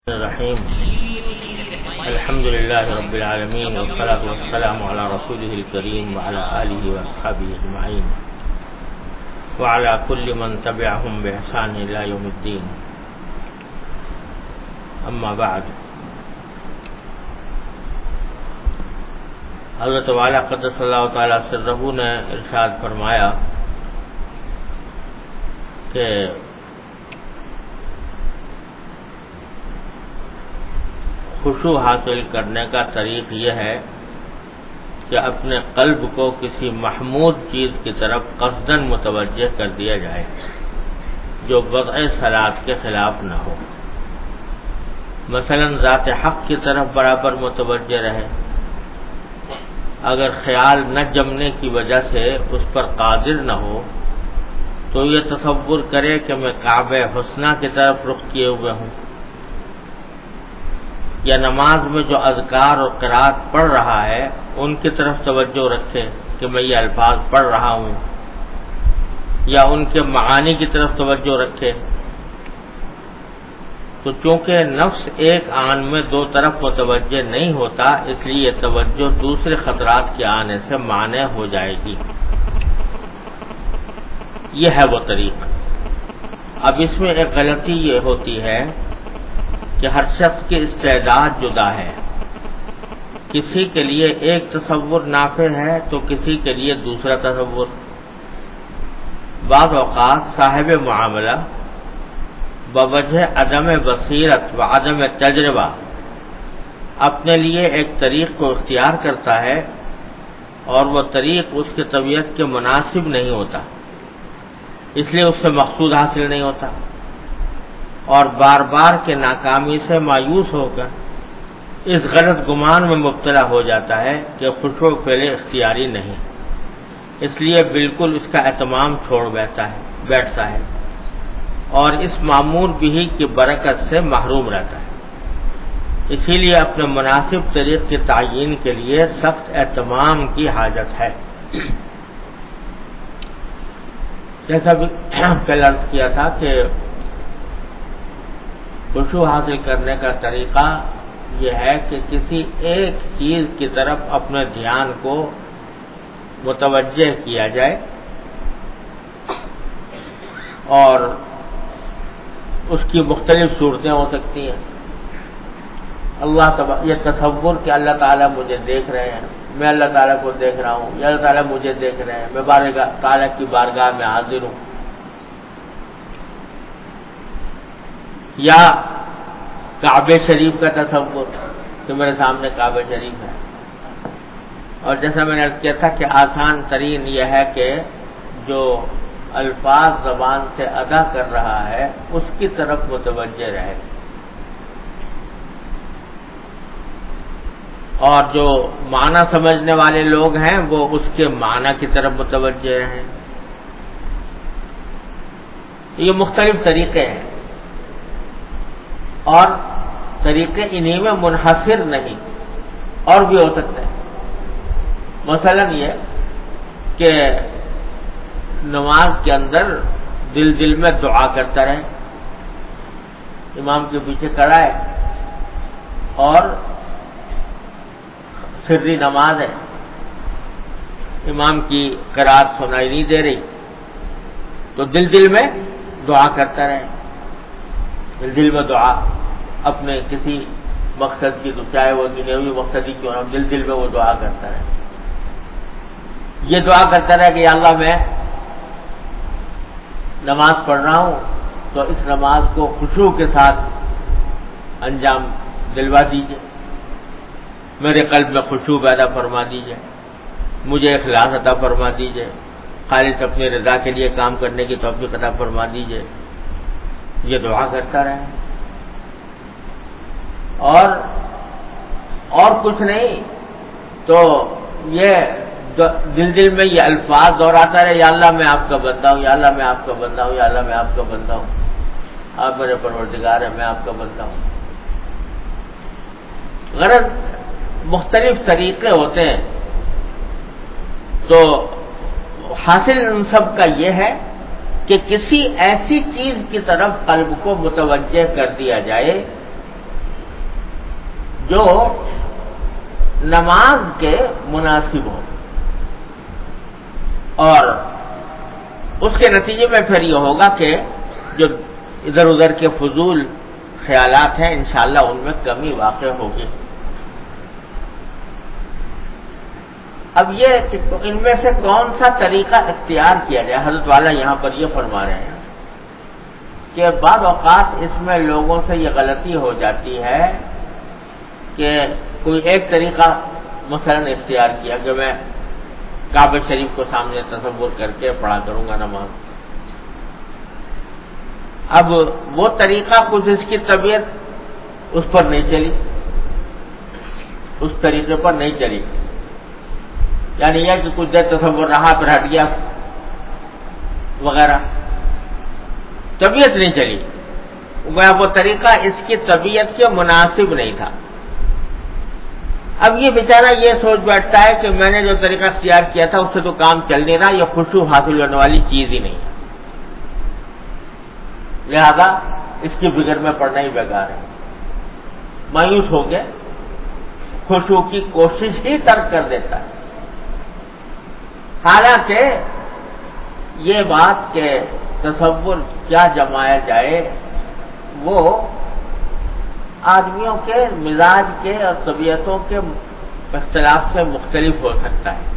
الرحیم الحمد للہ رب العالمین والصلاة والسلام علی رسولہ الکریم وعلی آلہ واصحابہ اجمعین وعلی کل من تبعہم بإحسان الی یوم الدین. اما بعد، حضرت والا قدس اللہ تعالی سرہ نے ارشاد فرمایا کہ خشوع حاصل کرنے کا طریق یہ ہے کہ اپنے قلب کو کسی محمود چیز کی طرف قصداً متوجہ کر دیا جائے جو وضع صلاۃ کے خلاف نہ ہو. مثلا ذات حق کی طرف برابر متوجہ رہے. اگر خیال نہ جمنے کی وجہ سے اس پر قادر نہ ہو تو یہ تصور کرے کہ میں کعبہ حسنہ کی طرف رخ کیے ہوئے ہوں، یا نماز میں جو اذکار اور قرات پڑھ رہا ہے ان کی طرف توجہ رکھے کہ میں یہ الفاظ پڑھ رہا ہوں، یا ان کے معانی کی طرف توجہ رکھے. تو چونکہ نفس ایک آن میں دو طرف متوجہ نہیں ہوتا، اس لیے یہ توجہ دوسرے خطرات کے آنے سے مانع ہو جائے گی. یہ ہے وہ طریقہ. اب اس میں ایک غلطی یہ ہوتی ہے کہ ہر شخص کی استعداد جدا ہے. کسی کے لیے ایک تصور نافع ہے تو کسی کے لیے دوسرا تصور. بعض اوقات صاحب معاملہ بوجہ عدم بصیرت و عدم تجربہ اپنے لیے ایک طریق کو اختیار کرتا ہے اور وہ طریق اس کی طبیعت کے مناسب نہیں ہوتا، اس لیے اس سے مقصود حاصل نہیں ہوتا، اور بار بار کے ناکامی سے مایوس ہو کر اس غلط گمان میں مبتلا ہو جاتا ہے کہ خشوع فعل اختیاری نہیں، اس لیے بالکل اس کا اہتمام چھوڑ بیٹھتا ہے اور اس معمور بھی کی برکت سے محروم رہتا ہے. اسی لیے اپنے مناسب طریق کی تعیین کے لیے سخت اہتمام کی حاجت ہے. جیسا بھی پہلے عرض کیا تھا کہ خشوع حاصل کرنے کا طریقہ یہ ہے کہ کسی ایک چیز کی طرف اپنے دھیان کو متوجہ کیا جائے اور اس کی مختلف صورتیں ہو سکتی ہیں. یہ تصور کہ اللہ تعالیٰ مجھے دیکھ رہے ہیں، میں اللہ تعالیٰ کو دیکھ رہا ہوں، یا اللہ تعالیٰ مجھے دیکھ رہے ہیں، میں تعالیٰ کی بارگاہ میں حاضر ہوں، یا کعبہ شریف کا تصور کہ میرے سامنے کعبہ شریف ہے. اور جیسا میں نے عرض کیا تھا کہ آسان ترین یہ ہے کہ جو الفاظ زبان سے ادا کر رہا ہے اس کی طرف متوجہ رہے، اور جو معنی سمجھنے والے لوگ ہیں وہ اس کے معنی کی طرف متوجہ رہیں. یہ مختلف طریقے ہیں اور طریقے انہی میں منحصر نہیں، اور بھی ہو سکتے ہیں. مثلا یہ کہ نماز کے اندر دل میں دعا کرتا رہے. امام کے پیچھے کھڑا ہے اور سری نماز ہے، امام کی قرات سنائی نہیں دے رہی، تو دل میں دعا کرتا رہے. دل میں دعا اپنے کسی مقصد کی، چاہے وہ دنیاوی مقصد ہی کیوں نہ، دل میں وہ دعا کرتا رہے. یہ دعا کرتا رہے کہ یا اللہ میں نماز پڑھ رہا ہوں تو اس نماز کو خشوع کے ساتھ انجام دلوا دیجیے، میرے قلب میں خشوع پیدا فرما دیجیے، مجھے اخلاص عطا فرما دیجیے، خالص اپنی رضا کے لیے کام کرنے کی توفیق عطا فرما دیجیے. یہ دعا کرتا رہے اور کچھ نہیں تو یہ دل میں یہ الفاظ دہراتا رہے، یا اللہ میں آپ کا بندہ ہوں، یا اللہ میں آپ کا بندہ ہوں، یا اللہ میں آپ کا بندہ ہوں، آپ میرے پروردگار ہیں، میں آپ کا بندہ ہوں. غرض مختلف طریقے ہوتے ہیں، تو حاصل ان سب کا یہ ہے کہ کسی ایسی چیز کی طرف قلب کو متوجہ کر دیا جائے جو نماز کے مناسب ہو، اور اس کے نتیجے میں پھر یہ ہوگا کہ جو ادھر ادھر کے فضول خیالات ہیں انشاءاللہ ان میں کمی واقع ہوگی۔ اب یہ کہ ان میں سے کون سا طریقہ اختیار کیا جائے، حضرت والا یہاں پر یہ فرما رہے ہیں کہ بعض اوقات اس میں لوگوں سے یہ غلطی ہو جاتی ہے کہ کوئی ایک طریقہ مثلا اختیار کیا کہ میں کعبہ شریف کو سامنے تصور کر کے پڑھا کروں گا نماز۔ اب وہ طریقہ کچھ اس کی طبیعت اس پر نہیں چلی، اس طریقے پر نہیں چلی، یعنی یہ کہ کچھ دیر تصور رہا پھر ہٹ گیا وغیرہ، طبیعت نہیں چلی، وہ طریقہ اس کی طبیعت کے مناسب نہیں تھا۔ اب یہ بیچارہ یہ سوچ بیٹھتا ہے کہ میں نے جو طریقہ اختیار کیا تھا اس سے تو کام چل نہیں رہا، یہ خشوع حاصل ہونے والی چیز ہی نہیں ہے، لہذا اس کی فکر میں پڑنا ہی بیکار ہے، مایوس ہو کے خشوع کی کوشش ہی ترک کر دیتا ہے۔ حالانکہ یہ بات کہ تصور کیا جمایا جائے وہ آدمیوں کے مزاج کے اور طبیعتوں کے اختلاف سے مختلف ہو سکتا ہے۔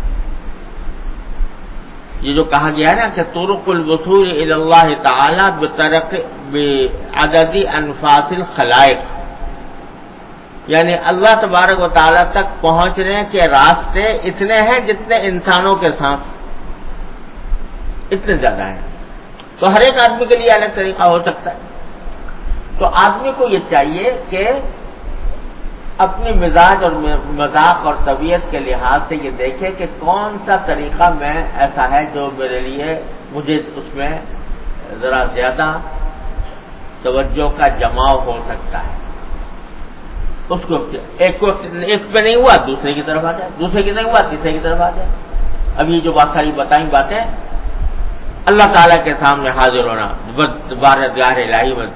یہ جو کہا گیا ہے نا کہ طرق الوصول الی اللہ تعالی بعدد انفاس الخلائق، یعنی اللہ تبارک و تعالی تک پہنچنے کے راستے اتنے ہیں جتنے انسانوں کے سانس، اتنے زیادہ ہیں، تو ہر ایک آدمی کے لیے الگ طریقہ ہو سکتا ہے۔ تو آدمی کو یہ چاہیے کہ اپنی مزاج اور مذاق اور طبیعت کے لحاظ سے یہ دیکھے کہ کون سا طریقہ میں ایسا ہے جو میرے لیے مجھے اس میں ذرا زیادہ توجہ کا جماؤ ہو سکتا ہے، اس کو ایک پہ نہیں ہوا دوسرے کی طرف آ جائے، دوسرے کی نہیں ہوا تیسرے کی طرف آ جائے۔ اب یہ جو بات ساری بتائیں باتیں اللہ تعالیٰ کے سامنے حاضر ہونا بارگاہ الہی میں،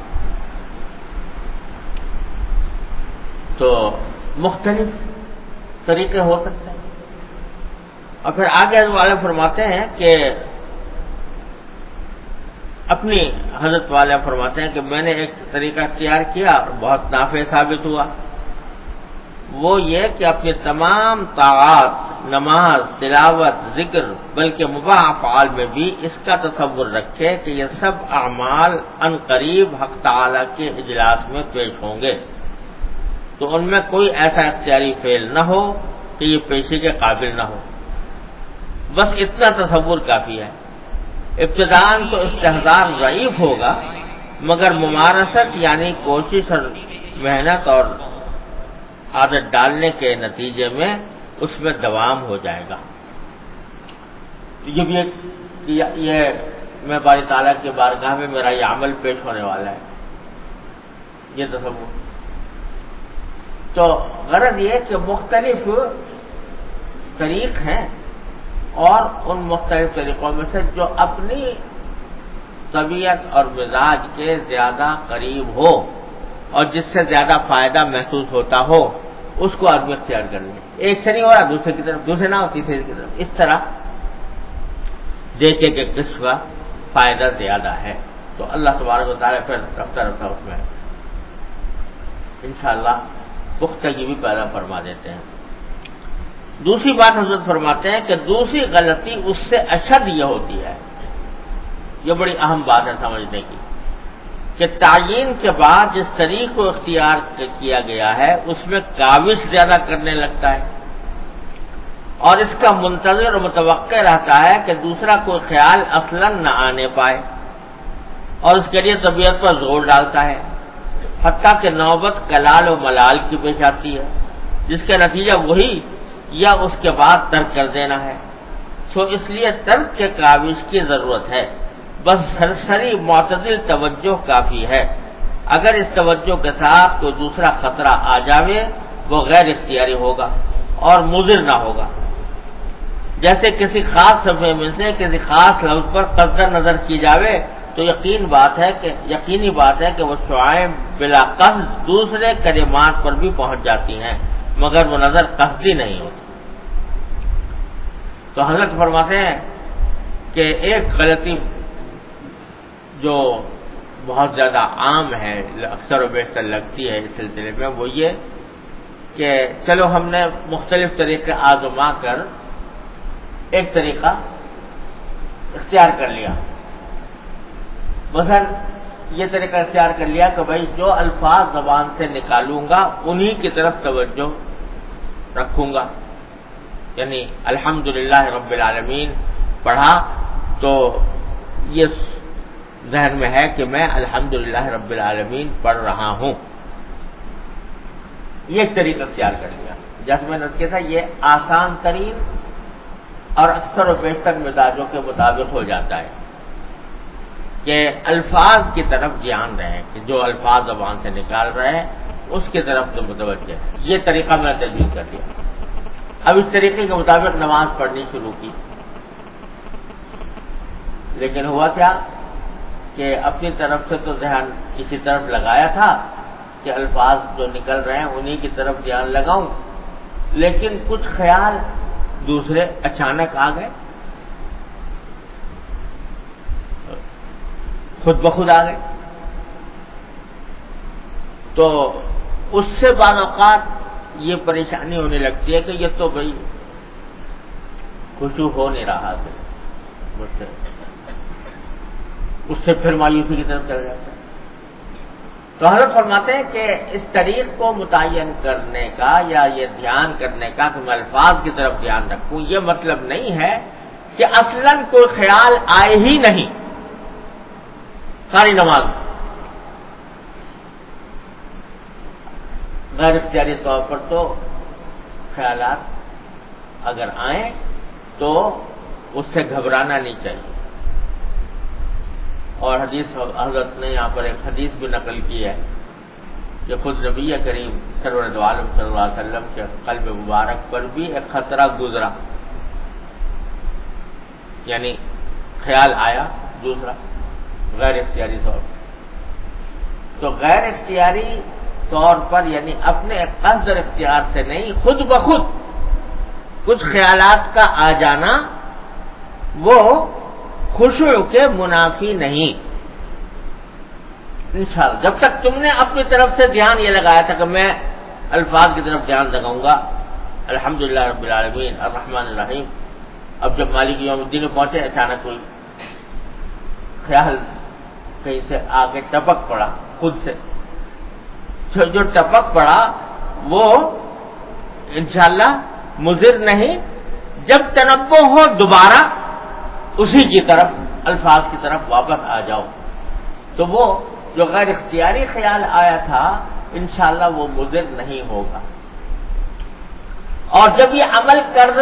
تو مختلف طریقے ہو سکتے ہیں۔ اور پھر آگے والے فرماتے ہیں کہ اپنی حضرت والے فرماتے ہیں کہ میں نے ایک طریقہ اختیار کیا اور بہت نافع ثابت ہوا، وہ یہ کہ اپنی تمام طاعات، نماز، تلاوت، ذکر، بلکہ مباح افعال میں بھی اس کا تصور رکھے کہ یہ سب اعمال عن قریب حق تعالی کے اجلاس میں پیش ہوں گے، تو ان میں کوئی ایسا اختیاری فعل نہ ہو کہ یہ پیشی کے قابل نہ ہو، بس اتنا تصور کافی ہے۔ ابتداءً تو استحضار ضعیف ہوگا، مگر ممارست یعنی کوشش اور محنت اور عادت ڈالنے کے نتیجے میں اس میں دوام ہو جائے گا۔ یہ بھی یہ میں باری تعالیٰ کے بارگاہ میں میرا یہ عمل پیش ہونے والا ہے، یہ تصور۔ تو غرض یہ کہ مختلف طریق ہیں، اور ان مختلف طریقوں میں سے جو اپنی طبیعت اور مزاج کے زیادہ قریب ہو اور جس سے زیادہ فائدہ محسوس ہوتا ہو اس کو آدمی اختیار کر لے، ایک سے نہیں ہو رہا دوسرے کی طرف، دوسرے نہ ہو تیسرے کی طرف، اس طرح دیکھے کہ کس کا فائدہ زیادہ ہے، تو اللہ تبارک و تعالیٰ پھر رفتہ رفتہ اس میں انشاءاللہ پختگی بھی پیدا فرما دیتے ہیں۔ دوسری بات حضرت فرماتے ہیں کہ دوسری غلطی اس سے اشد یہ ہوتی ہے، یہ بڑی اہم بات ہے سمجھنے کی، کہ تعیین کے بعد جس طریق کو اختیار کیا گیا ہے اس میں کاوش زیادہ کرنے لگتا ہے، اور اس کا منتظر اور متوقع رہتا ہے کہ دوسرا کوئی خیال اصلاً نہ آنے پائے، اور اس کے لیے طبیعت پر زور ڈالتا ہے، حتیٰ کہ نوبت کلال و ملال کی پیش آتی ہے، جس کا نتیجہ وہی یا اس کے بعد ترک کر دینا ہے۔ سو اس لیے ترک کے کاوش کی ضرورت ہے، بس سرسری معتدل توجہ کافی ہے۔ اگر اس توجہ کے ساتھ کوئی دوسرا خطرہ آ جاوے وہ غیر اختیاری ہوگا اور مضر نہ ہوگا، جیسے کسی خاص صفحے میں سے کسی خاص لفظ پر قصدن نظر کی جاوے تو یقینی بات ہے کہ وہ شعائیں بلا قصد دوسرے کلمات پر بھی پہنچ جاتی ہیں مگر وہ نظر قصدی نہیں ہوتی۔ تو حضرت فرماتے ہیں کہ ایک غلطی جو بہت زیادہ عام ہے، اکثر و بیشتر لگتی ہے اس سلسلے میں، وہ یہ کہ چلو ہم نے مختلف طریقے آزما کر ایک طریقہ اختیار کر لیا، مثلا یہ طریقہ اختیار کر لیا کہ بھائی جو الفاظ زبان سے نکالوں گا انہی کی طرف توجہ رکھوں گا، یعنی الحمدللہ رب العالمین پڑھا تو یہ ذہن میں ہے کہ میں الحمدللہ رب العالمین پڑھ رہا ہوں، یہ ایک طریقہ اختیار کر لیا۔ جیسے میں نے کہا تھا یہ آسان ترین اور اکثر و بیشتر مزاجوں کے مطابق ہو جاتا ہے کہ الفاظ کی طرف دھیان رہے کہ جو الفاظ زبان سے نکال رہے ہیں اس کی طرف تو متوجہ ہے، یہ طریقہ میں نے تجویز کر لیا۔ اب اس طریقے کے مطابق نماز پڑھنی شروع کی، لیکن ہوا کیا کہ اپنی طرف سے تو ذہن اسی طرف لگایا تھا کہ الفاظ جو نکل رہے ہیں انہی کی طرف دھیان لگاؤں، لیکن کچھ خیال دوسرے اچانک آ گئے، خود بخود آ گئے، تو اس سے بعض اوقات یہ پریشانی ہونے لگتی ہے کہ یہ تو بھائی خشوع ہو نہیں رہا تھا مجھ سے، اس سے پھر مایوسی کی طرف چل جاتا ہے۔ تو حضرت فرماتے ہیں کہ اس طریق کو متعین کرنے کا یا یہ دھیان کرنے کا کہ میں الفاظ کی طرف دھیان رکھوں، یہ مطلب نہیں ہے کہ اصلاً کوئی خیال آئے ہی نہیں ساری نماز میں۔ غیر اختیاری طور پر تو خیالات اگر آئیں تو اس سے گھبرانا نہیں چاہیے، اور حضرت نے یہاں پر ایک حدیث بھی نقل کی ہے کہ خود نبی کریم سرور عالم صلی اللہ علیہ وسلم کے قلب مبارک پر بھی ایک خطرہ گزرا، یعنی خیال آیا دوسرا غیر اختیاری طور پر۔ تو غیر اختیاری طور پر یعنی اپنے قصد اور اختیار سے نہیں، خود بخود کچھ خیالات کا آ جانا وہ خشوع کے منافی نہیں۔ انشاءاللہ جب تک تم نے اپنی طرف سے دھیان یہ لگایا تھا کہ میں الفاظ کی طرف دھیان لگاؤں گا، الحمدللہ رب العالمین الرحمن الرحیم، اب جب مالک یوم الدین پہنچے اچانک کوئی خیال کہیں سے آگے ٹپک پڑا، خود سے جو ٹپک پڑا وہ انشاءاللہ مضر نہیں، جب تنبہ ہو دوبارہ اسی کی طرف الفاظ کی طرف واپس آ جاؤ تو وہ جو غیر اختیاری خیال آیا تھا انشاءاللہ وہ مضر نہیں ہوگا۔ اور جب یہ عمل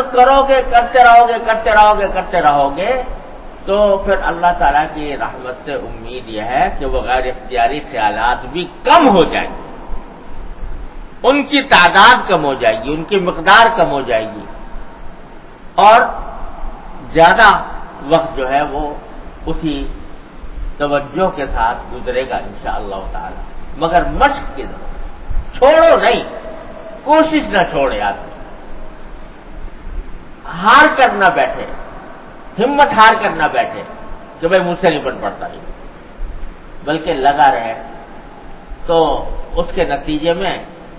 کرتے رہو گے تو پھر اللہ تعالیٰ کی رحمت سے امید یہ ہے کہ وہ غیر اختیاری خیالات بھی کم ہو جائیں گے، ان کی تعداد کم ہو جائے گی، ان کی مقدار کم ہو جائے گی، اور زیادہ وقت جو ہے وہ اسی توجہ کے ساتھ گزرے گا انشاءاللہ تعالی۔ مگر مشق کی ضرورت، چھوڑو نہیں، کوشش نہ چھوڑے آدمی، ہار کر نہ بیٹھے، ہمت ہار کر نہ بیٹھے کہ بھائی مجھ سے نہیں بن پڑتا یہ، بلکہ لگا رہے تو اس کے نتیجے میں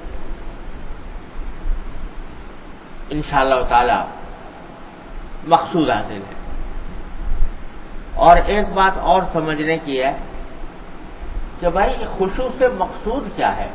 انشاءاللہ تعالی مقصود حاصل ہے۔ اور ایک بات اور سمجھنے کی ہے کہ بھائی خشوع سے مقصود کیا ہے؟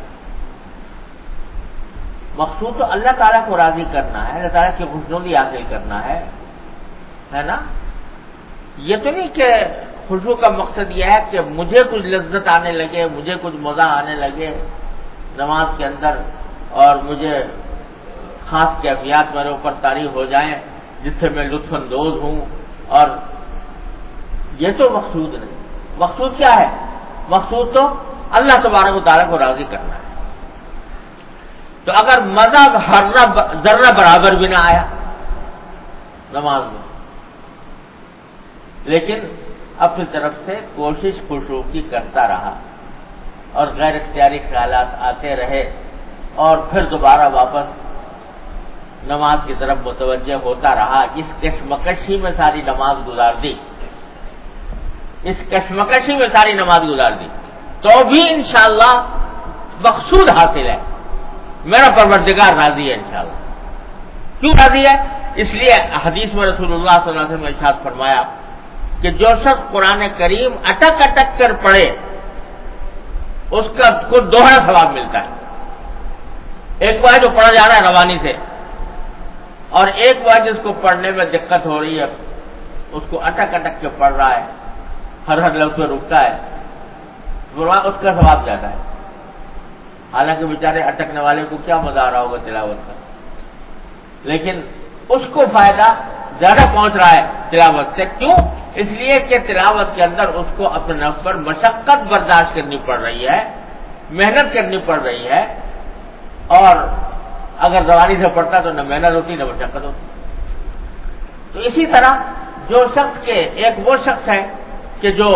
مقصود تو اللہ تعالیٰ کو راضی کرنا ہے، اللہ تعالیٰ کی خوشنودی حاصل کرنا ہے نا؟ یہ تو نہیں کہ خشوع کا مقصد یہ ہے کہ مجھے کچھ لذت آنے لگے، مجھے کچھ مزہ آنے لگے نماز کے اندر، اور مجھے خاص کیفیات میرے اوپر طاری ہو جائیں جس سے میں لطف اندوز ہوں، اور یہ تو مقصود نہیں۔ مقصود کیا ہے؟ مقصود تو اللہ تبارک و تعالیٰ کو راضی کرنا ہے۔ تو اگر مزہ ذرہ برابر بھی نہ آیا نماز میں، لیکن اپنی طرف سے کوشش خشوع کی کرتا رہا اور غیر اختیاری خیالات آتے رہے اور پھر دوبارہ واپس نماز کی طرف متوجہ ہوتا رہا. اس کشمکشی میں ساری نماز گزار دی، اس کشمکشی میں ساری نماز گزار دی تو بھی انشاءاللہ مقصود حاصل ہے. میرا پروردگار راضی ہے انشاءاللہ. کیوں راضی ہے؟ اس لیے حدیث میں رسول اللہ صلی اللہ علیہ وسلم نے ارشاد فرمایا کہ جو شخص قرآن کریم اٹک اٹک کر پڑھے اس کا کو دوہرا ثواب ملتا ہے. ایک وہ ہے جو پڑھا جا رہا ہے روانی سے، اور ایک وہ ہے جس کو پڑھنے میں دقت ہو رہی ہے، اس کو اٹک اٹک کے پڑھ رہا ہے، ہر لفظ میں رکتا ہے، اس کا ثواب زیادہ ہے. حالانکہ بیچارے اٹکنے والے کو کیا مزہ آ رہا ہوگا تلاوت کا، لیکن اس کو فائدہ زیادہ پہنچ رہا ہے تلاوت سے. کیوں؟ اس لیے کہ تلاوت کے اندر اس کو اپنے نفس پر مشقت برداشت کرنی پڑ رہی ہے، محنت کرنی پڑ رہی ہے. اور اگر زبانی سے پڑھتا تو نہ محنت ہوتی نہ مشقت ہوتی. تو اسی طرح جو شخص کے ایک وہ شخص ہے کہ جو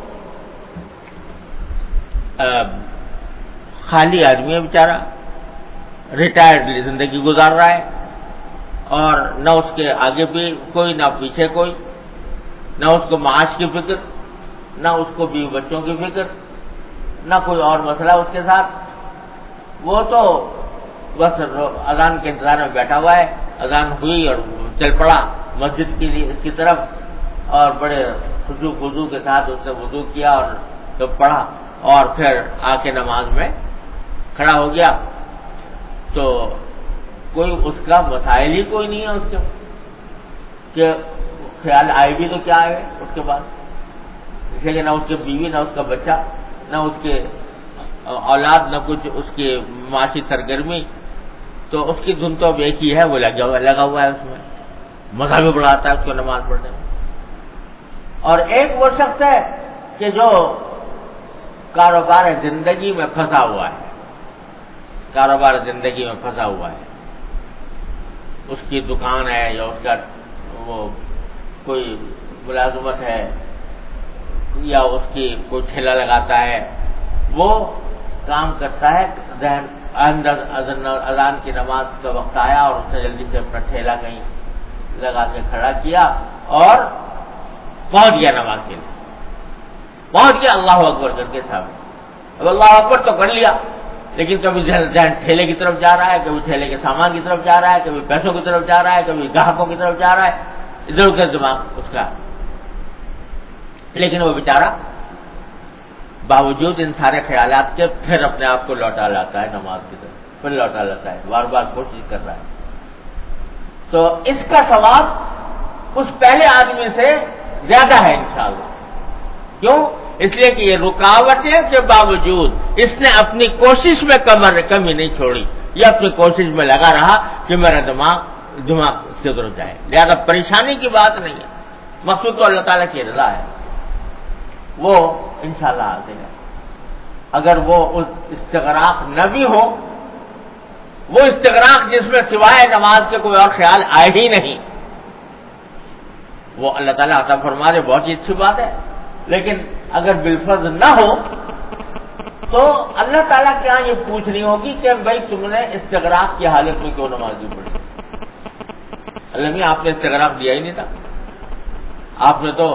خالی آدمی ہے بیچارہ، ریٹائرڈ زندگی گزار رہا ہے اور نہ اس کے آگے بھی کوئی نہ پیچھے کوئی، نہ اس کو معاش کی فکر، نہ اس کو بیوی بچوں کی فکر، نہ کوئی اور مسئلہ اس کے ساتھ. وہ تو بس اذان کے انتظار میں بیٹھا ہوا ہے. اذان ہوئی اور چل پڑا مسجد کی طرف اور بڑے خضوع کے ساتھ اس نے وضو کیا اور تو پڑھا اور پھر آ کے نماز میں کھڑا ہو گیا. تو کوئی اس کا مسائل ہی کوئی نہیں ہے اس کے کہ خیال آئے بھی تو کیا آئے اس کے بعد. اس لیے کہ نہ اس کی بیوی، نہ اس کا بچہ، نہ اس کے اولاد، نہ کچھ اس کی معاشی سرگرمی. تو اس کی دھن تو اب ایک ہی ہے، وہ لگا ہوا ہے اس میں، مزہ بھی بڑھاتا ہے اس کو نماز پڑھنے میں. اور ایک وہ شخص ہے کہ جو کاروبار زندگی میں پھنسا ہوا ہے، کاروبار زندگی میں پھنسا ہوا ہے. اس کی دکان ہے یا اس کا وہ کوئی ملازمت ہے یا اس کی کوئی ٹھیلا لگاتا ہے، وہ کام کرتا ہے. ذہن اذان کی نماز کا وقت آیا اور اس نے جلدی سے اپنا ٹھیلا کہیں لگا کے کھڑا کیا اور پہنچ گیا نماز کے لیے، پہنچ گیا اللہ اکبر کر کے سامنے. اب اللہ اکبر تو کر لیا، لیکن کبھی ذہن ٹھیلے کی طرف جا رہا ہے، کبھی ٹھیلے کے سامان کی طرف جا رہا ہے، کبھی پیسوں کی طرف جا رہا ہے، کبھی گاہکوں کی طرف جا رہا ہے، ادھر ادھر دماغ اس کا. لیکن وہ بیچارہ باوجود ان سارے خیالات کے پھر اپنے آپ کو لوٹا لاتا ہے نماز کی طرف، پھر لوٹا لاتا ہے، بار بار کوشش کر رہا ہے. تو اس کا ثواب اس پہلے آدمی سے زیادہ ہے انشاءاللہ. کیوں؟ اس لیے کہ یہ رکاوٹیں کے باوجود اس نے اپنی کوشش میں کمی نہیں چھوڑی، یہ اپنی کوشش میں لگا رہا کہ میرا دماغ اس کی طرف جائے. لہذا پریشانی کی بات نہیں ہے، مقصود تو اللہ تعالیٰ کی رضا ہے، وہ انشاءاللہ آتے گا. اگر وہ استغراق نہ بھی ہو، وہ استغراق جس میں سوائے نماز کے کوئی اور خیال آئے ہی نہیں، وہ اللہ تعالیٰ عطا فرما دے، بہت ہی اچھی بات ہے. لیکن اگر بالفرض نہ ہو تو اللہ تعالیٰ کے یہاں یہ پوچھنی ہوگی کہ بھائی تم نے استغراق کی حالت میں کیوں نماز نہیں پڑھی؟ اللہ میاں آپ نے استغراق دیا ہی نہیں تھا، آپ نے تو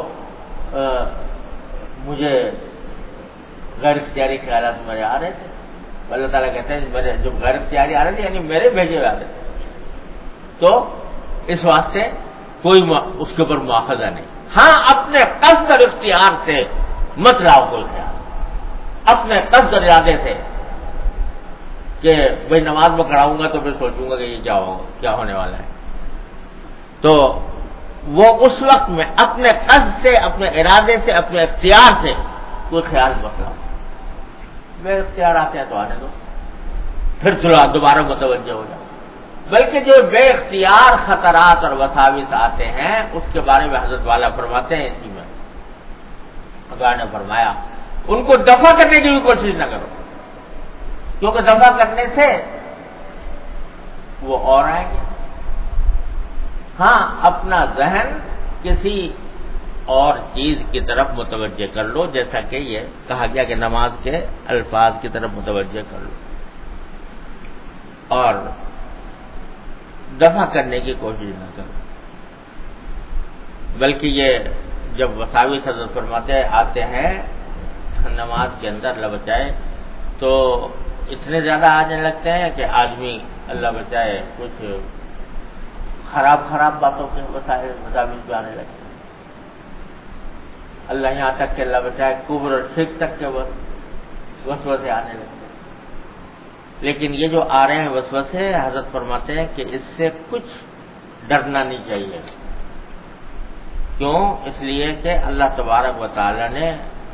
مجھے غیر اختیاری خیالات میرے آ رہے تھے. اللہ تعالیٰ کہتے ہیں میرے جو غیر اختیاری آ رہے تھے یعنی میرے بھیجے ہوئے آ رہے تھے. تو اس واسطے کوئی اس کے اوپر مواخذہ نہیں. ہاں اپنے قصد اور اختیار سے مت لاؤ کوئی خیال، اپنے قصد اور ارادے سے کہ بھائی نماز میں کھڑا ہوں گا تو پھر سوچوں گا کہ یہ کیا ہوگا، کیا ہونے والا ہے. تو وہ اس وقت میں اپنے قصد سے، اپنے ارادے سے، اپنے اختیار سے کوئی خیال مت لاؤ. بے اختیار آتے ہیں تو آنے دو، پھر چلو دوبارہ متوجہ ہو جاؤ. بلکہ جو بے اختیار خطرات اور وساوس آتے ہیں اس کے بارے میں حضرت والا فرماتے ہیں اسی میں خدا نے فرمایا ان کو دفع کرنے کی بھی کوشش نہ کرو، کیونکہ دفع کرنے سے وہ اور آئیں گے. ہاں اپنا ذہن کسی اور چیز کی طرف متوجہ کر لو، جیسا کہ یہ کہا گیا کہ نماز کے الفاظ کی طرف متوجہ کر لو اور دفع کرنے کی کوشش نہ کرو، بلکہ یہ جب وساوس حضرت فرماتے آتے ہیں نماز کے اندر اللہ بچائے تو اتنے زیادہ آنے لگتے ہیں کہ آدمی اللہ بچائے کچھ خراب باتوں کے وساوس بھی آنے لگتے ہیں، اللہ یہاں تک کہ اللہ بچائے کفر اور شرک تک کے وسوسے آنے لگتے ہیں۔ لیکن یہ جو آ رہے ہیں وسوسے، حضرت فرماتے ہیں کہ اس سے کچھ ڈرنا نہیں چاہیے۔ کیوں؟ اس لیے کہ اللہ تبارک و تعالی نے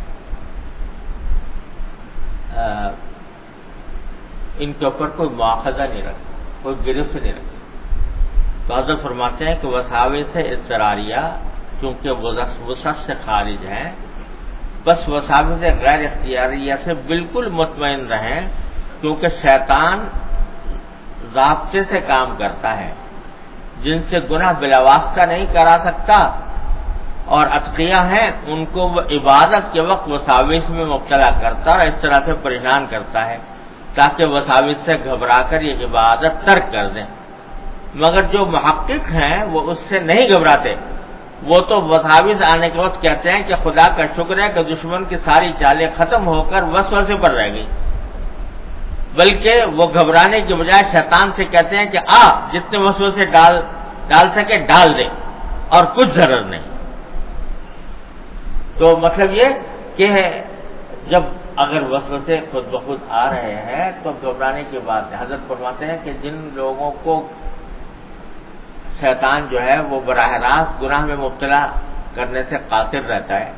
ان کے اوپر کوئی مواخذہ نہیں رکھا، کوئی گرفت نہیں رکھا۔ تو حضرت فرماتے ہیں کہ وساوس اضطراریہ چونکہ وسعت سے خارج ہیں، بس وساوس غیر اختیاریہ سے بالکل مطمئن رہیں، کیونکہ شیطان ضابطے سے کام کرتا ہے، جن سے گناہ بلا واسطہ نہیں کرا سکتا اور اتقیاء ہیں ان کو وہ عبادت کے وقت وساوس میں مبتلا کرتا اور اس طرح سے پریشان کرتا ہے تاکہ وساوس سے گھبرا کر یہ عبادت ترک کر دیں، مگر جو محقق ہیں وہ اس سے نہیں گھبراتے، وہ تو وساوس آنے کے وقت کہتے ہیں کہ خدا کا شکر ہے کہ دشمن کی ساری چالیں ختم ہو کر وسوسے پر رہ گئی، بلکہ وہ گھبرانے کے بجائے شیطان سے کہتے ہیں کہ جتنے وسوسے ڈال سکے ڈال دے اور کچھ ضرر نہیں۔ تو مطلب یہ کہ جب اگر وسوسے خود بخود آ رہے ہیں تو گھبرانے کی بات ہے۔ حضرت فرماتے ہیں کہ جن لوگوں کو شیطان جو ہے وہ براہ راست گناہ میں مبتلا کرنے سے قاصر رہتا ہے،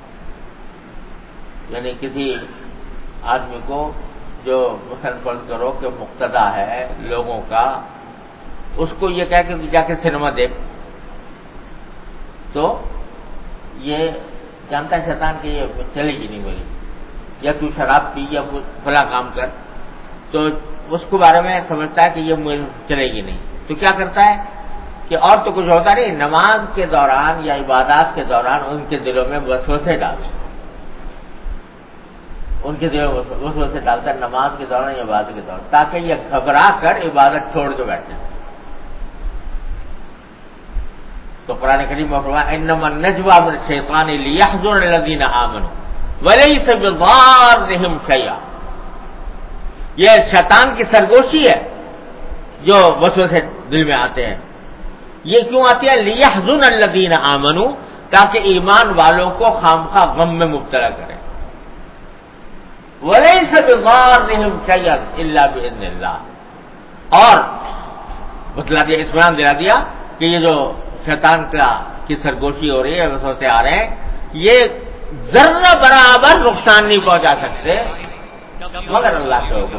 یعنی کسی آدمی کو جو مثلا فرض کرو کہ مقتدا ہے لوگوں کا، اس کو یہ کہہ کہ جا کے سنیما دیکھ، تو یہ جانتا ہے شیطان کہ یہ چلے گی نہیں میری، یا تو شراب پی یا فلاں کام کر، تو اس کے بارے میں سمجھتا ہے کہ یہ مجھے چلے گی نہیں، تو کیا کرتا ہے کہ اور تو کچھ ہوتا نہیں، نماز کے دوران یا عبادات کے دوران ان کے دلوں میں وسوسے ڈالتا، ان کے دلوں میں وسوسے ڈالتا ہے نماز کے دوران یا عبادت کے دوران، تاکہ یہ گھبرا کر عبادت چھوڑ کے بیٹھ جائے۔ تو قرآن کریم میں فرمایا انما النجوى من الشیطان لیحزن الذین آمنوا ولیس بضارهم شیئا، یہ شیطان کی سرگوشی ہے جو وسوسے دل میں آتے ہیں۔ یہ کیوں آتی ہے؟ لیحزن الذین آمنوا، تاکہ ایمان والوں کو خامخواہ غم میں مبتلا کرے۔ ولیس بضارهم شیئا الا باذن اللہ، اور بتلا دیا، اطمینان دلا دیا کہ یہ جو شیطان کی سرگوشی ہو رہی ہے، وسوسے آ رہے ہیں، یہ ذرہ برابر نقصان نہیں پہنچا سکتے مگر اللہ کا حکم۔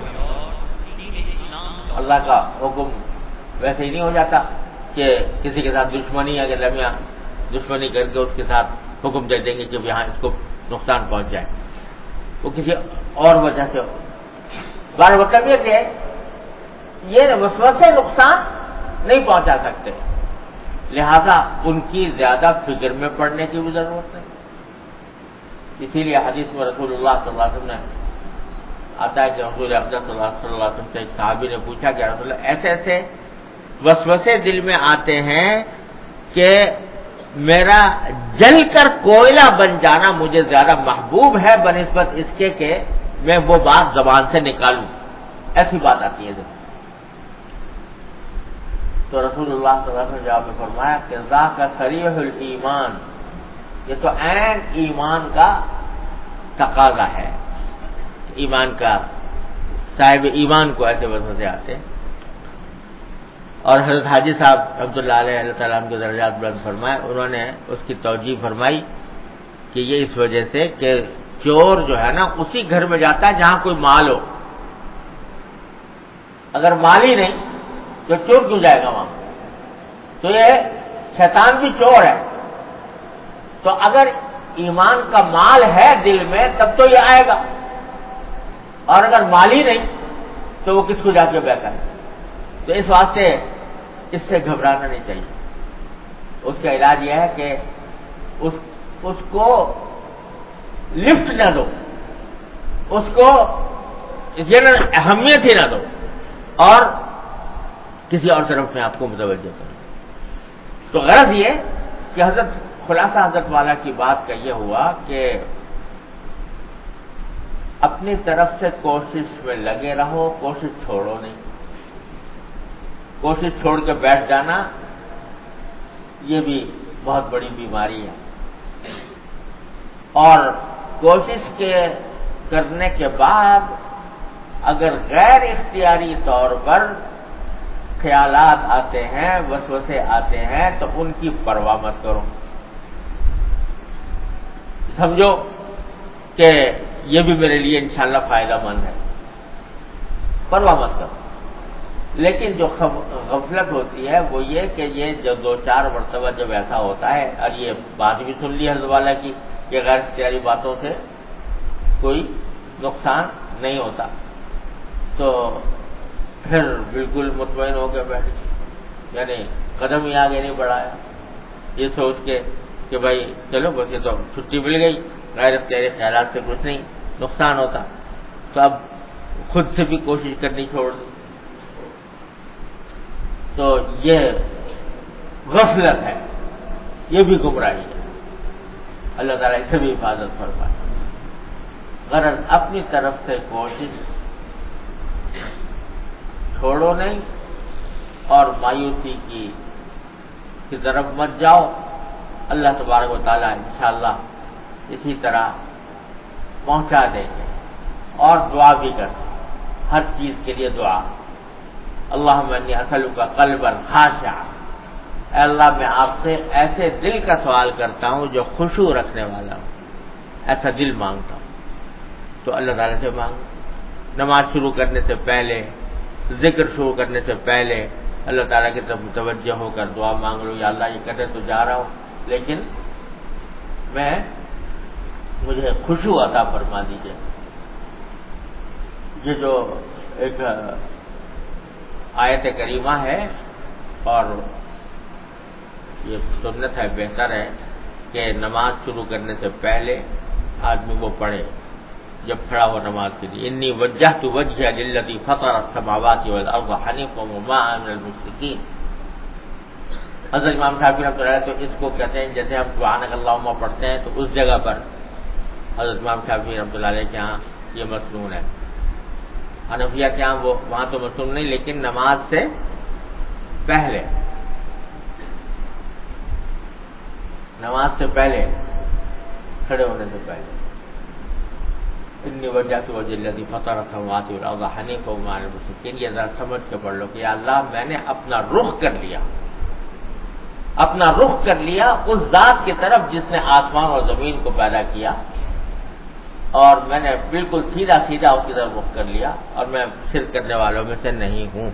اللہ کا حکم ویسے ہی نہیں ہو جاتا کہ کسی کے ساتھ دشمنی اگر لمحہ دشمنی کر کے اس کے ساتھ حکم دے دیں گے کہ یہاں اس کو نقصان پہنچ جائے، وہ کسی اور وجہ سے ہو۔ بار مطلب یہ کہ یہ وسوسے نقصان نہیں پہنچا سکتے، لہذا ان کی زیادہ فکر میں پڑنے کی بھی ضرورت نہیں۔ اسی لیے حدیث میں رسول اللہ صلی اللہ علیہ وسلم نے آتا ہے کہ رسول اقدس صلی اللہ علیہ وسلم سے ایک صحابی نے پوچھا کہ رسول اللہ ایسے ایسے وسوسے دل میں آتے ہیں کہ میرا جل کر کوئلہ بن جانا مجھے زیادہ محبوب ہے بنسبت اس کے کہ میں وہ بات زبان سے نکالوں، ایسی بات آتی ہے جب۔ تو رسول اللہ صلی اللہ علیہ وسلم نے جواب میں فرمایا کہ ذاک صریح الایمان، یہ تو عین ایمان کا تقاضا ہے، ایمان کا صاحب ایمان کو ایسے وسوسے آتے ہیں۔ اور حضرت حاجی صاحب رحمۃ اللہ علیہ اللہ تعالیٰ عنہ کے درجات بلند فرمائے، انہوں نے اس کی توجیہ فرمائی کہ یہ اس وجہ سے کہ چور جو ہے نا اسی گھر میں جاتا ہے جہاں کوئی مال ہو، اگر مال ہی نہیں تو چور کیوں جائے گا وہاں؟ تو یہ شیطان بھی چور ہے، تو اگر ایمان کا مال ہے دل میں تب تو یہ آئے گا، اور اگر مال ہی نہیں تو وہ کس کو جا کے بیٹھا ہے؟ تو اس واسطے اس سے گھبرانا نہیں چاہیے۔ اس کا علاج یہ ہے کہ اس اس کو لفٹ نہ دو، اس کو اہمیت ہی نہ دو، اور کسی اور طرف میں آپ کو متوجہ کرو۔ تو غرض یہ کہ خلاصہ حضرت والا کی بات کا یہ ہوا کہ اپنی طرف سے کوشش میں لگے رہو، کوشش چھوڑو نہیں۔ کوشش چھوڑ کے بیٹھ جانا یہ بھی بہت بڑی بیماری ہے، اور کوشش کرنے کے بعد اگر غیر اختیاری طور پر خیالات آتے ہیں، وسوسے آتے ہیں، تو ان کی پرواہ مت کرو۔ سمجھو کہ یہ بھی میرے لیے انشاءاللہ فائدہ مند ہے، پرواہ مت کرو۔ لیکن جو غفلت ہوتی ہے وہ یہ کہ یہ جو 2-4 مرتبہ جب ایسا ہوتا ہے، اور یہ بات بھی سن لی حضرت والا کی کہ غیر اختیاری باتوں سے کوئی نقصان نہیں ہوتا، تو پھر بالکل مطمئن ہو کے بیٹھ، یعنی قدم ہی آگے نہیں بڑھایا، یہ سوچ کے کہ بھائی چلو بس یہ تو چھٹی مل گئی، غیر اختیاری خیالات سے کچھ نہیں نقصان ہوتا، تو اب خود سے بھی کوشش کرنی چھوڑ دی۔ تو یہ غفلت ہے، یہ بھی گمراہی ہے، اللہ تعالیٰ اس سے بھی حفاظت فرمائے۔ غرض اپنی طرف سے کوشش چھوڑو نہیں، اور مایوسی کی طرف مت جاؤ۔ اللہ تبارک و تعالیٰ انشاءاللہ اسی طرح پہنچا دیں گے، اور دعا بھی کریں، ہر چیز کے لیے دعا۔ اللہم انی اسألک قلبا خاشعا، اے اللہ میں آپ سے ایسے دل کا سوال کرتا ہوں جو خشوع رکھنے والا ہو، ایسا دل مانگتا ہوں۔ تو اللہ تعالیٰ سے مانگو، نماز شروع کرنے سے پہلے، ذکر شروع کرنے سے پہلے اللہ تعالیٰ کی طرف متوجہ ہو کر دعا مانگ لو، یا اللہ یہ کرنے تو جا رہا ہوں لیکن مجھے خشوع عطا فرما دیجیے۔ یہ جو ایک آیت کریمہ ہے، اور یہ سنت ہے، بہتر ہے کہ نماز شروع کرنے سے پہلے آدمی وہ پڑھے جب کھڑا ہو نماز کے لیے، انی وجہت وجہی للذی فطر السماوات والارض حنیفا وما انا من المشرکین۔ حضرت امام شافعی رحمۃ اللہ علیہ تو اس کو کہتے ہیں، جیسے ہم سبحانک اللہم پڑھتے ہیں تو اس جگہ پر حضرت امام شافعی رحمۃ اللہ علیہ کے ہاں یہ مسنون ہے، حنفیہ کے ہاں وہاں تو مسنون نہیں، لیکن نماز سے پہلے، نماز سے پہلے، کھڑے ہونے سے پہلے، انی وجہت وجہی الذی فطر السماوات والارض حنیفا وما انا من المشرکین۔ یہ ذرا سمجھ کے پڑھ لو کہ یا اللہ میں نے اپنا رخ کر لیا، اپنا رخ کر لیا اس ذات کی طرف جس نے آسمان اور زمین کو پیدا کیا، اور میں نے بالکل سیدھا سیدھا اس کی طرف رخ کر لیا، اور میں شرک کرنے والوں میں سے نہیں ہوں۔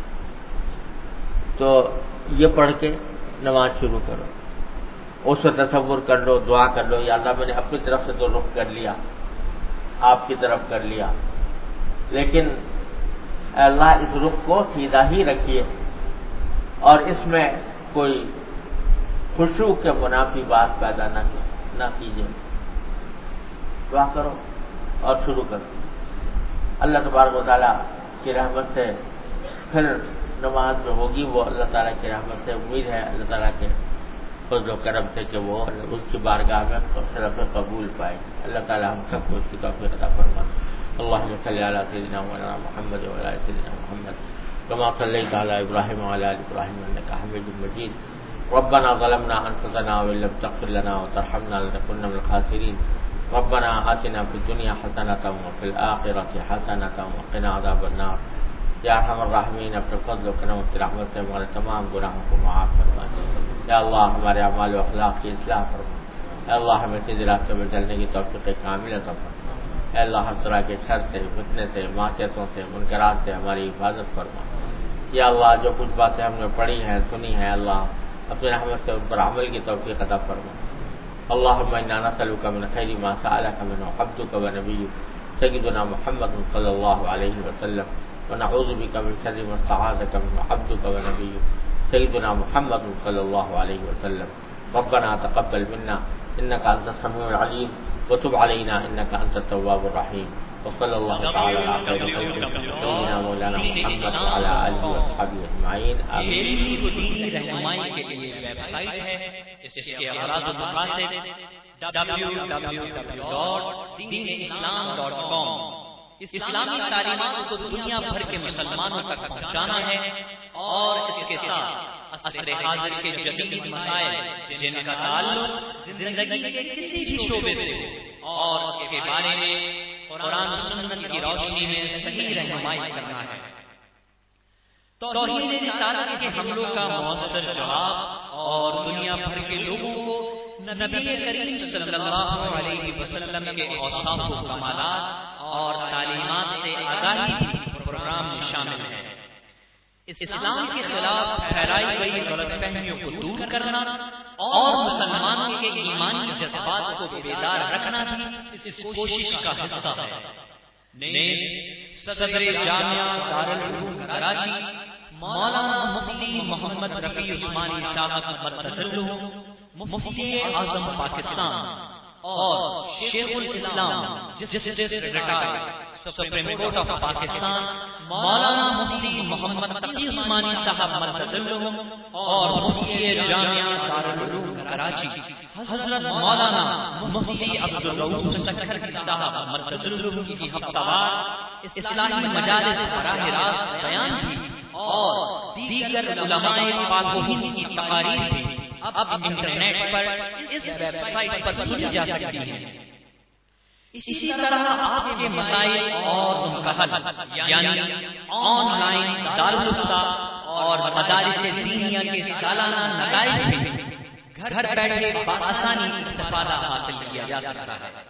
تو یہ پڑھ کے نماز شروع کرو، اس سے تصور کر لو، دعا کر لو، یا اللہ میں نے اپنی طرف سے تو رخ کر لیا، آپ کی طرف کر لیا، لیکن اے اللہ اس رخ کو سیدھا ہی رکھیے، اور اس میں کوئی خشوع کے منافی بات پیدا نہ کیجیے۔ دعا کرو اور شروع کرو، اللہ تبارک و تعالیٰ کی رحمت سے پھر نماز جو ہوگی وہ اللہ تعالیٰ کی رحمت سے، امید ہے اللہ تعالیٰ کے فضل و کرم سے کہ وہ اس کی بارگاہ میں شرف قبول پائے۔ اللہ تعالیٰ ہم سب کو اس کی توفیق عطا فرمائے۔ اللہم صلی علی سیدنا مولانا محمد وعلی آل سیدنا محمد کما صلیت علی ابراہیم وعلی آل ابراہیم انک حمید مجید۔ ربنا ظلمنا انفسنا وان لم تغفر لنا وترحمنا لنکن من الخاسرین۔ ربنا آتنا فی الدنیا حسنۃ وفی الآخرۃ حسنۃ وقنا عذاب النار۔ یا ارحم الراحمین اپنے فضل و کرم کی رحمت سے ہمارے تمام گناہوں کو معاف فرما دے۔ یا اللہ ہمارے اعمال و اخلاق کی اصلاح فرما۔ اے اللہ ہمیں سیدھے راستے پر چلنے کی توفیق کامل عطا فرما۔ اے اللہ ہر طرح کے شر سے، فتنے سے، معصیتوں سے، منکرات سے ہماری حفاظت فرما۔ یا اللہ جو کچھ باتیں ہم نے پڑھی ہیں، سنی ہیں، اللہ اپنی رحمت سے ان پر عمل کی توفیق عطا فرما۔ اللہم انا نسألک من خیر ما سألک منہ عبدک ونبیک سیدنا محمد صلی اللہ علیہ وسلم، ونعوذ بک من شر ما استعاذک منہ عبدک ونبیک سیدنا محمد صلی اللہ علیہ وسلم۔ ربنا تقبل منا إنك أنت السميع العليم وتب علينا إنك أنت التواب الرحيم وصلى الله تعالى على خير خلقه سيدنا مولانا محمد وعلى آله وصحبه أجمعين آمين. رہنمائی کے لیے ویب سائٹ ہے، اس کے اغراض و مقاصد www.deenislam.com. اسلامی تعلیمات کو دنیا بھر کے مسلمانوں تک پہنچانا ہے اور اس کے ساتھ عصر حاضر کے جدید مسائل جن کا تعلق زندگی کے کسی بھی شعبے سے ہو اور اس کے بارے میں قرآن و سنت کی روشنی میں صحیح رہنمائی کرنا ہے. توہین رسالت کے حملوں کا مؤثر جواب اور دنیا بھر کے لوگوں کو نبی کریم صلی اللہ علیہ وسلم کے اوصاف و کمالات اور تعلیمات سے آگاہی پروگرام میں شامل ہے. اسلام کے خلاف پھیلائی گئی غلط فہمیوں کو دور کرنا اور مسلمانوں کے ایمانی جذبات کو بیدار رکھنا بھی اس کوشش کا حصہ ہے. نیز صدر جامعہ دارالعلوم کراچی مولانا مفتی محمد رفیع عثمانی صاحب مدثر مفتی اعظم پاکستان اور شیخ الاسلام justice retired supreme court of Pakistan مولانا مفتی محمد تقی عثمانی صاحب مدثر اور مفتی جامعہ دارالعلوم کراچی حضرت مولانا مفتی عبدالرؤوف سکھر صاحب مدثر کی ہفتہ وار اصلاحی مجالس براہ راست بیان بھی اور دیگر علماء پاک و ہند کی تقاریر بھی اب انٹرنیٹ پر اس ویب سائٹ پر سنی جا سکتی ہیں. اسی طرح آپ کے مسائل اور ان کا حل یعنی آن لائن دارالفتہ اور مدارس دینیہ کے سالانہ نتائج بھی گھر بیٹھے بآسانی استفادہ حاصل کیا جا سکتا ہے.